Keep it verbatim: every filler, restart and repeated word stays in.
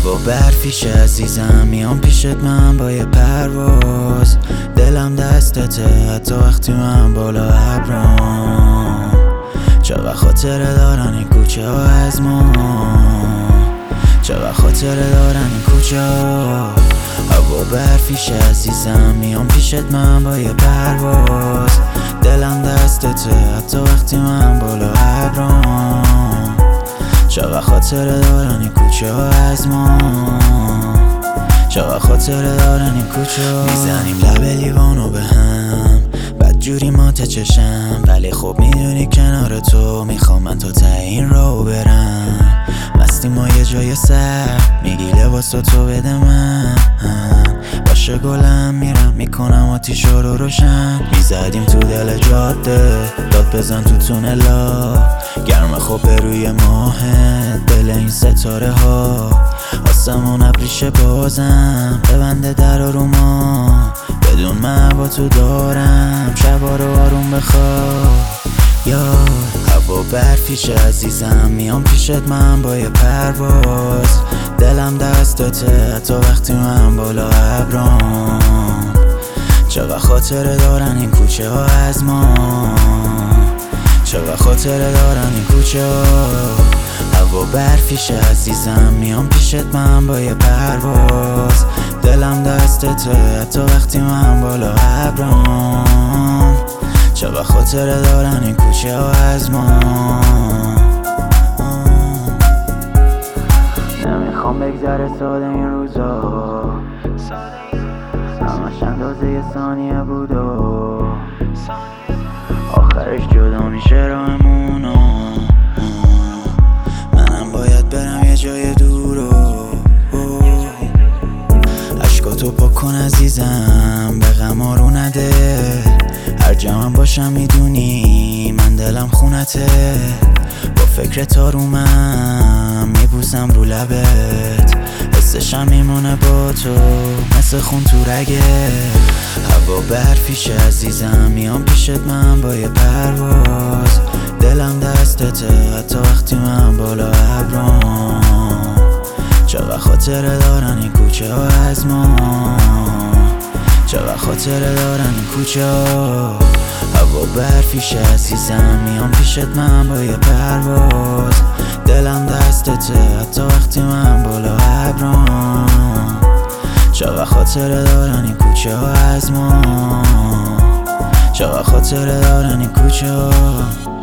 هوا برفیش عزیزم، میام پیشت من با یه پرواز. دلم دستته حتی وقتی من بالا ابرام. چقدر خاطره دارن این کوچه ها از ما، چقدر خاطره دارن این کوچه ها. هوا برفیش عزیزم، میام پیشت من با یه پرواز. دلم دستته حتی وقتی من بالا ابرام. چقدر خاطره دارن این کوچه ها از ما، چقدر خاطره دارن این کوچه ها. میزنیم لب لیوانو به هم، بدجوری ما چشم، ولی خب میدونی کنار تو میخوام من تا ته این راهو برم. مستی ما یه جای سر، میگی لباس تو بده من، باشه گلم میرم میکنم آتیشا رو روشن. میزدیم تو دل جاده، داد بزن تو تونلا، گرم خوب روی ماهه دل این ستاره ها. آسمون ابریشه بازم ببنده در رو ما، بدون من با تو دارم شبا رو آروم بخواب. یا هوا برفیش عزیزم، میام پیشت من با یه پرواز. دلم دستته حتی وقتی من بالا ابرام. چقدر خاطره دارن این کوچه ها از ما، چقدر خاطره دارن این کوچه ها. هوا برفیش عزیزم، میام پیشت من با یه پرواز. دلم دستته حتی وقتی من بالا ابرام. چقدر خاطره دارن این کوچه ها از ما. نمیخوام بگذره ساده این روزا، همش اندازه یه ثانیه بود و آخرش جدا میشه راهمونو. منم باید برم یه جای دور و عشقاتو پاک کن عزیزم، به غم آرو نده. هر جا باشم میدونی من دلم خونته، با فکر تارومم میبوسم رو لبت. حسشم میمونه با تو مثل خون تو رگه. هوا برفیش عزیزم، میام پیشت من با یه پرواز. دلم دستته حتی وقتی من بالا ابرام. چقدر خاطره دارن این کوچه ها از ما، چقدر خاطره دارن این کوچه ها. هوا برفیش عزیزم، میام پیشت من با یه پرواز. دلم دستته حتی وقتی من بالا ابرام. چقدر خاطره دارن این کوچه ها از ما، چقدر خاطره دارن این کوچه ها.